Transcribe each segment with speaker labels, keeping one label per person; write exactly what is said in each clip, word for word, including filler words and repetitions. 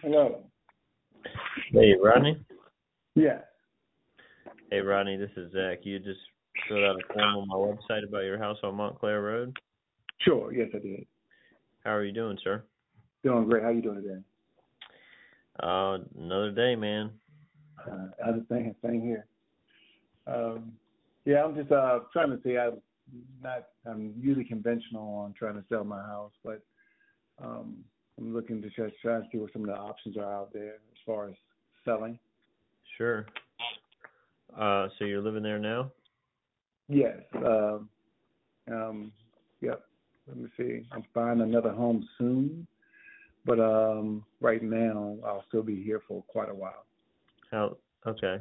Speaker 1: Hello.
Speaker 2: Hey, Rodney.
Speaker 1: Yes.
Speaker 2: Hey, Rodney, this is Zach. You just filled out a form on my website about your house on Montclair Road.
Speaker 1: Sure. Yes, I did.
Speaker 2: How are you doing, sir?
Speaker 1: Doing great. How you doing today?
Speaker 2: Uh, another day, man.
Speaker 1: Uh, other thing, same here. Um, yeah, I'm just uh, trying to see. I'm not. I'm usually conventional on trying to sell my house, but um, I'm looking to just try to see what some of the options are out there as far as selling.
Speaker 2: Sure. Uh, so you're living there now?
Speaker 1: Yes. Um, um, yep. Let me see. I'm buying another home soon, but um, right now I'll still be here for quite a while.
Speaker 2: How? Okay.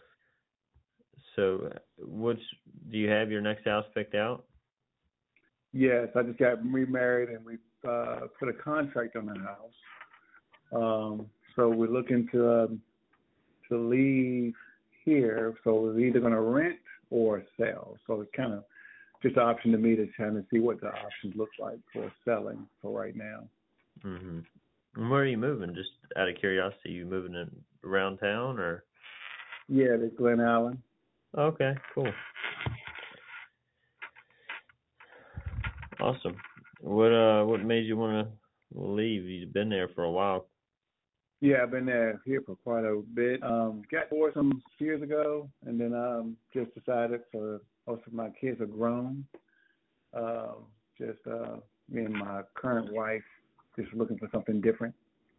Speaker 2: So, which do you have your next house picked out?
Speaker 1: Yes, I just got remarried and we uh, put a contract on the house. Um, so we're looking to um, to leave here. So we're either going to rent or sell. So it's kind of just an option to me to kind of see what the options look like for selling for right now.
Speaker 2: Mm-hmm. And where are you moving? Just out of curiosity, you moving in, around town or?
Speaker 1: Yeah, the Glen Allen.
Speaker 2: Okay, cool. Awesome. What uh, what made you want to leave? You've been there for a while.
Speaker 1: Yeah, I've been there here for quite a bit. Um, got divorced some years ago, and then um, just decided for most of my kids are grown. Um, just uh, me and my current wife just looking for something different.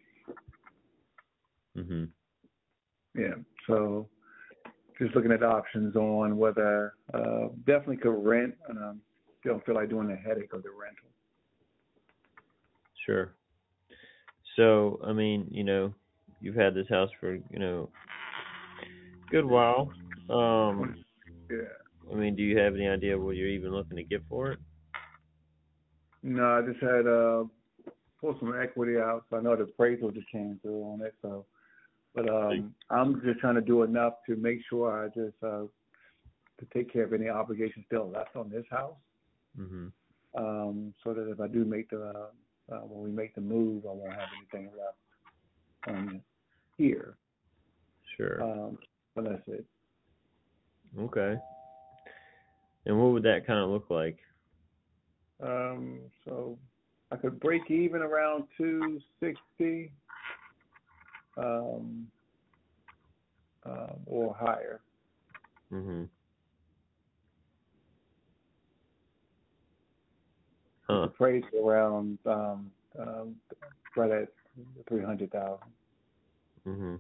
Speaker 2: Mhm.
Speaker 1: Yeah, so just looking at options on whether uh, definitely could rent, and um, don't feel like doing the headache of the rental.
Speaker 2: Sure. So, I mean, you know, you've had this house for, you know, a good while. Um,
Speaker 1: Yeah.
Speaker 2: I mean, do you have any idea what you're even looking to get for it?
Speaker 1: No, I just had uh, pull some equity out, so I know the appraisal just came through on it. So, but um, I'm just trying to do enough to make sure I just uh, to take care of any obligations still left on this house.
Speaker 2: Mhm.
Speaker 1: Um, so that if I do make the uh, uh, when we make the move, I won't have anything left on here.
Speaker 2: Sure.
Speaker 1: Um, but that's it.
Speaker 2: Okay. And what would that kind of look like?
Speaker 1: Um, so I could break even around two sixty um, um, or higher.
Speaker 2: Mhm.
Speaker 1: It's
Speaker 2: Huh.
Speaker 1: appraised around um, um, right at three hundred thousand.
Speaker 2: Mhm.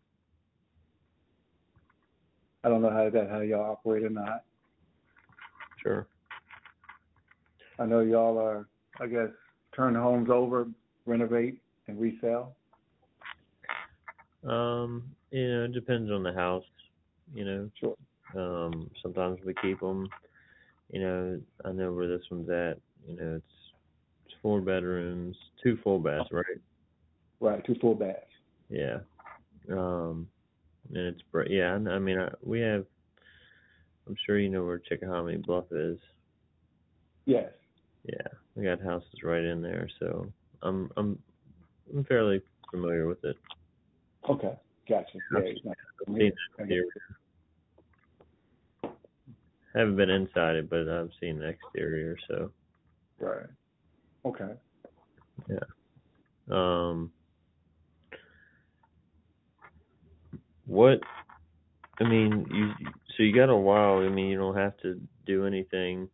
Speaker 1: I don't know how that how y'all operate or not.
Speaker 2: Sure.
Speaker 1: I know y'all are, I guess, turn homes over, renovate, and resell.
Speaker 2: Um, you know, it depends on the house. You know,
Speaker 1: Sure.
Speaker 2: um, sometimes we keep them. You know, I know where this one's at. You know, it's it's four bedrooms, two full baths, right?
Speaker 1: Right, two full baths.
Speaker 2: Yeah. Um, and it's br- yeah. I I mean, I, we have. I'm sure you know where Chickahominy Bluff is.
Speaker 1: Yes.
Speaker 2: Yeah, we got houses right in there, so I'm I'm I'm fairly familiar with it.
Speaker 1: Okay. Gotcha. Yeah,
Speaker 2: I've,
Speaker 1: it's not
Speaker 2: I've
Speaker 1: from
Speaker 2: seen
Speaker 1: here.
Speaker 2: the
Speaker 1: I guess.
Speaker 2: exterior. Haven't been inside it, but I've seen the exterior. So
Speaker 1: Right. Okay.
Speaker 2: yeah. Um, what I mean, you so you got a while. I mean, you don't have to do anything.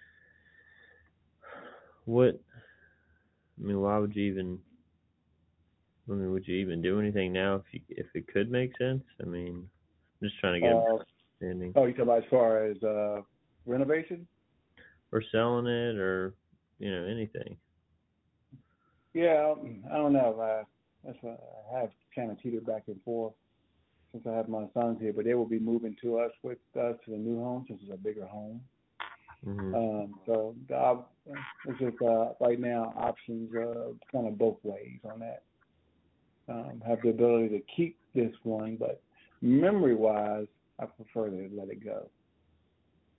Speaker 2: What I mean, why would you even? I mean, would you even do anything now if you if it could make sense? I mean, I'm just trying to get an
Speaker 1: Uh,
Speaker 2: understanding.
Speaker 1: oh, you talk about as far as uh, renovation?
Speaker 2: Or selling it, or you know, anything.
Speaker 1: Yeah, I don't know. Uh, that's what I have kind of teetered back and forth since I have my sons here, but they will be moving to us with us to the new home since it's a bigger home.
Speaker 2: Mhm.
Speaker 1: Um, so the, op- it's just uh, right now options uh, kind of both ways on that. Um, have the ability to keep this one, but memory-wise, I prefer to let it go.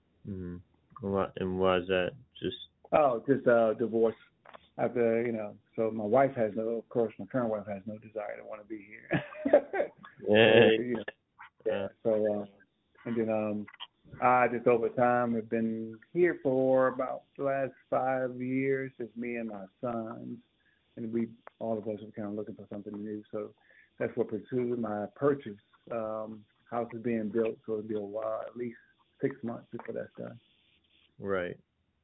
Speaker 2: Mhm. And why, and why is that? Just
Speaker 1: Oh, just uh, divorce after you know so my wife has no, of course, my current wife has no desire to want to be here.
Speaker 2: Yeah.
Speaker 1: so, you know, yeah. So, uh, and then um, I just over time have been here for about the last five years. It's me and my sons, and we all of us are kind of looking for something new. So that's what pursued my purchase. Um, house is being built, so it'll be a while, at least six months before that's done.
Speaker 2: Right.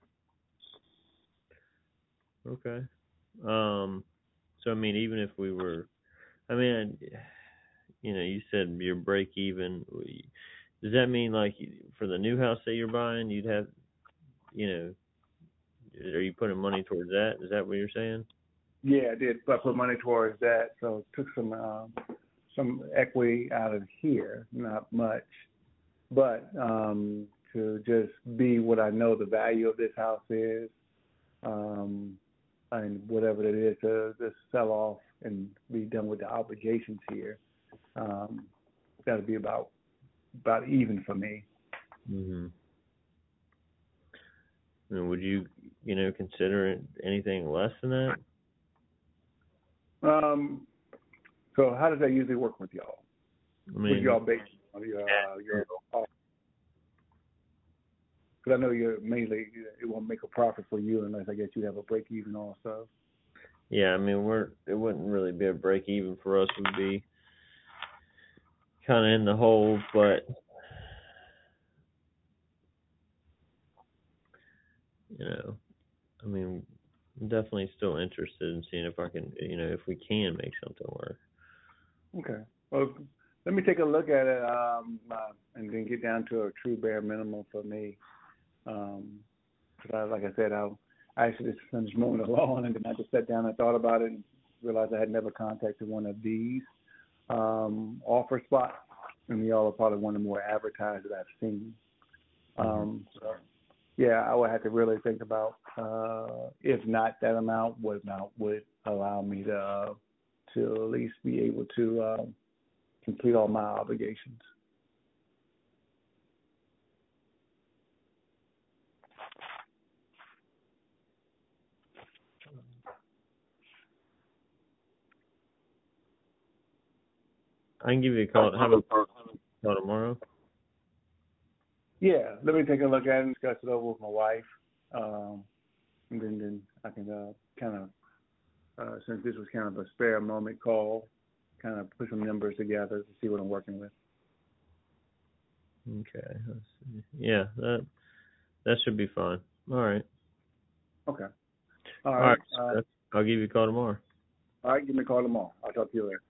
Speaker 2: Okay. Um. So I mean, even if we were, I mean, you know, you said your break even. Does that mean like for the new house that you're buying, you'd have, you know, are you putting money towards that? Is that what you're saying?
Speaker 1: Yeah, I did. I put money towards that, so took some um, some equity out of here, not much, but um, to just be what I know the value of this house is, um, and whatever it is to just sell off and be done with the obligations here. Um, that'll be about about even for me.
Speaker 2: Mm-hmm. I mean, would you, you know, consider anything less than that?
Speaker 1: Um, so how does that usually work with y'all?
Speaker 2: I mean,
Speaker 1: With y'all based on your uh, your because I know you're mainly it won't make a profit for you unless I guess you have a break even also.
Speaker 2: yeah, I mean, we're it wouldn't really be a break even for us. Would be kind of in the hole, but you know, I mean, I'm definitely still interested in seeing if I can, you know, if we can make something work.
Speaker 1: Okay. Well, let me take a look at it um, uh, and then get down to a true bare minimum for me. Um, cause I, like I said, I, I actually just finished mowing the lawn and then I just sat down and thought about it and realized I had never contacted one of these um, offer spots, and y'all are probably one of the more advertised that I've seen. Um, so, yeah, I would have to really think about uh, if not that amount, what amount would allow me to uh, to at least be able to uh, complete all my obligations.
Speaker 2: I can give you a call. How about call tomorrow?
Speaker 1: Yeah, let me take a look at it and discuss it over with my wife, um, and then, then I can uh, kind of, uh, since this was kind of a spare moment call, kind of put some numbers together to see what I'm working with.
Speaker 2: Okay. Let's see. Yeah, that that should be fine. All right.
Speaker 1: Okay. All
Speaker 2: All
Speaker 1: right.
Speaker 2: right.
Speaker 1: Uh,
Speaker 2: I'll give you a call tomorrow.
Speaker 1: all right. Give me a call tomorrow. I'll talk to you later.